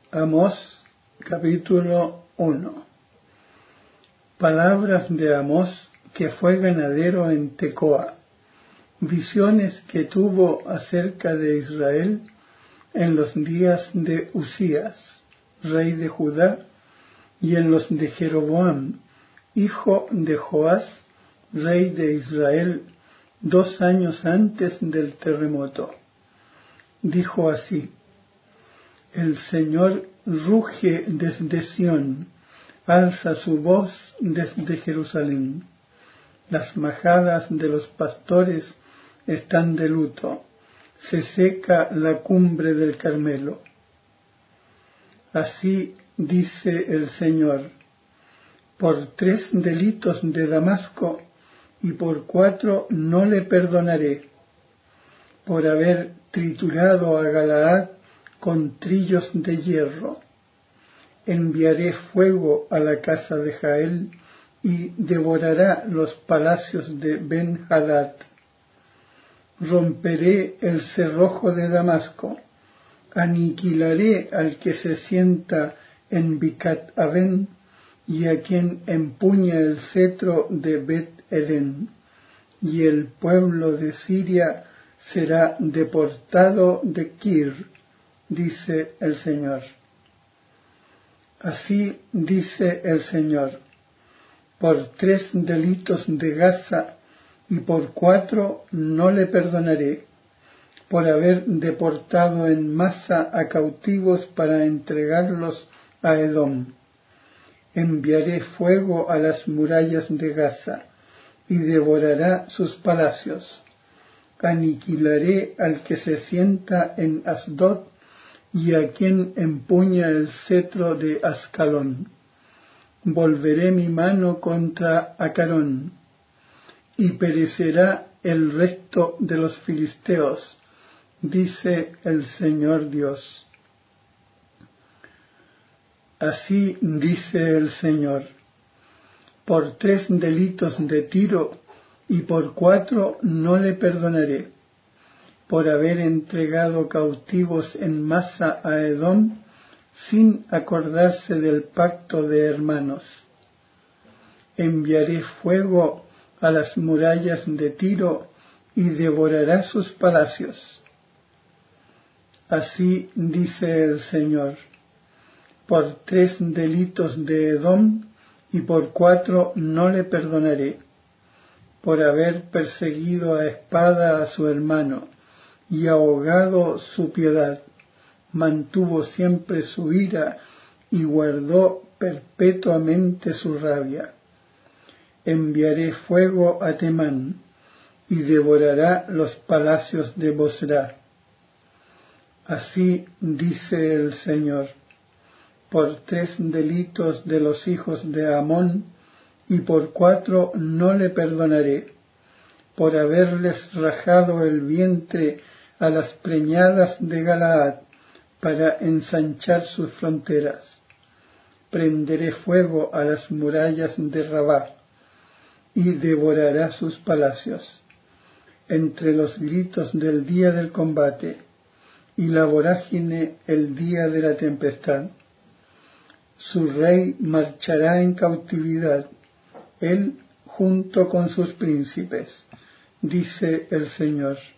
Amós, capítulo 1. Palabras de Amós, que fue ganadero en Tecoa. Visiones que tuvo acerca de Israel en los días de Usías, rey de Judá, y en los de Jeroboam, hijo de Joás, rey de Israel, 2 años antes del terremoto. Dijo así: El Señor ruge desde Sión, alza su voz desde Jerusalén. Las majadas de los pastores están de luto, se seca la cumbre del Carmelo. Así dice el Señor: por 3 delitos de Damasco y por 4 no le perdonaré, por haber triturado a Galaad con trillos de hierro. Enviaré fuego a la casa de Jael y devorará los palacios de Ben-Hadad. Romperé el cerrojo de Damasco, aniquilaré al que se sienta en Bicat-Aven y a quien empuña el cetro de Bet-Edén, y el pueblo de Siria será deportado de Kir, dice el Señor. Así dice el Señor: por 3 delitos de Gaza y por 4 no le perdonaré, por haber deportado en masa a cautivos para entregarlos a Edom. Enviaré fuego a las murallas de Gaza y devorará sus palacios. Aniquilaré al que se sienta en Asdod y a quien empuña el cetro de Ascalón. Volveré mi mano contra Acarón, y perecerá el resto de los filisteos, dice el Señor Dios. Así dice el Señor: por 3 delitos de Tiro y por 4 no le perdonaré, por haber entregado cautivos en masa a Edom sin acordarse del pacto de hermanos. Enviaré fuego a las murallas de Tiro y devorará sus palacios. Así dice el Señor: por 3 delitos de Edom y por 4 no le perdonaré, por haber perseguido a espada a su hermano y ahogado su piedad, mantuvo siempre su ira y guardó perpetuamente su rabia. Enviaré fuego a Temán y devorará los palacios de Bosra. Así dice el Señor: por 3 delitos de los hijos de Amón y por 4 no le perdonaré, por haberles rajado el vientre a las preñadas de Galaad para ensanchar sus fronteras. Prenderé fuego a las murallas de Rabá y devorará sus palacios. Entre los gritos del día del combate y la vorágine el día de la tempestad, su rey marchará en cautividad, él junto con sus príncipes, dice el Señor.